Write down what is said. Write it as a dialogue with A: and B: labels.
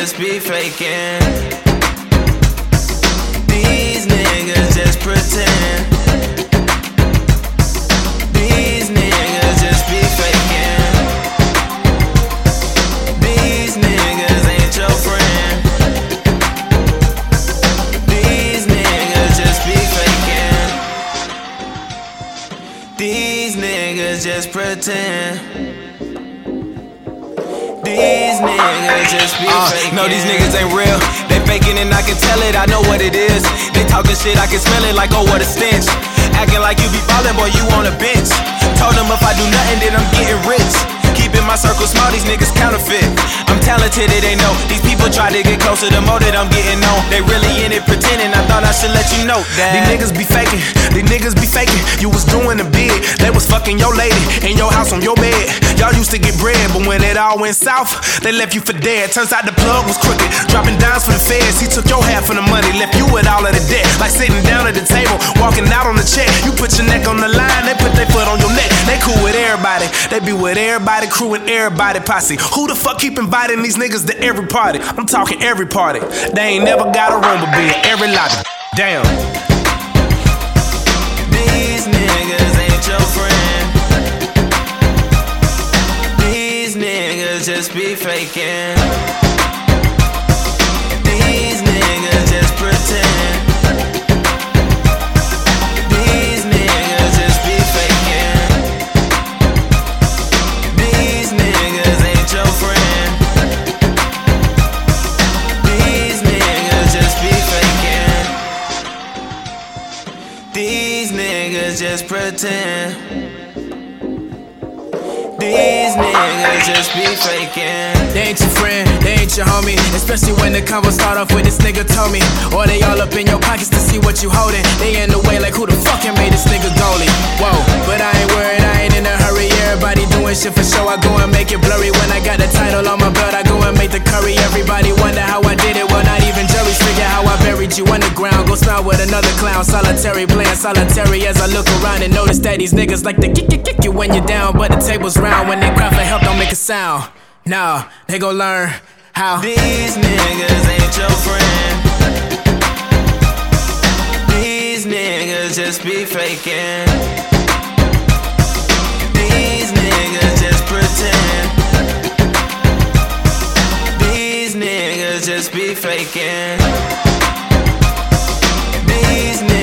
A: just be faking. These niggas just pretend. These niggas just be faking. These niggas ain't your friend. These niggas just be faking. These niggas just pretend. These niggas just be faking.
B: No, these niggas ain't real. They faking and I can tell it, I know what it is. They talking shit, I can smell it like, oh, what a stench. Acting like you be ballin', boy, you on a bench. Told them if I do nothing, then I'm getting rich. Keeping my circle small, these niggas counterfeit. I'm talented, it ain't no. These people try to get closer, the more that I'm getting on. They really in it pretending, I thought I should let you know that.
C: These niggas be faking, these niggas be faking. You was doing the bid, they was fucking your lady in your house on your bed. Y'all used to get bread, but when it all went south, they left you for dead. Turns out the plug was crooked, dropping dimes for the feds. He took your half of the money, left you with all of the debt. Like sitting down at the table, walking out on the check. You put your neck on the line, they put their foot on your neck. They cool with everybody, they be with everybody, crew and everybody posse. Who the fuck keep inviting these niggas to every party? I'm talking every party. They ain't never got a room, but be in every lobby. Damn.
A: These niggas ain't your friend. These niggas just be faking. These niggas just pretend. These niggas just be faking. These niggas ain't your friend. These niggas just be faking. These niggas just pretend. These niggas just be faking.
B: They ain't your friend, they ain't your homie. Especially when the convo start off with this nigga told me. Or they all up in your pockets to see what you holding. They in the way like who the fuck made this nigga goalie. Whoa, but I ain't worried, I ain't in a hurry. Everybody doing shit for show, I go and make it blurry. When I got the title on my belt, I go and make the curry. Everybody wonder how I did it, well not even juries figure how I buried you underground. Go smile with another clown, solitary, playing solitary. As I look around and notice that these niggas like to kick you when you're down. But the table's round, when they cry for help don't make a sound. Nah, they gon' learn how.
A: These niggas ain't your friend. These niggas just be faking. These niggas just pretend. These niggas just be faking. These niggas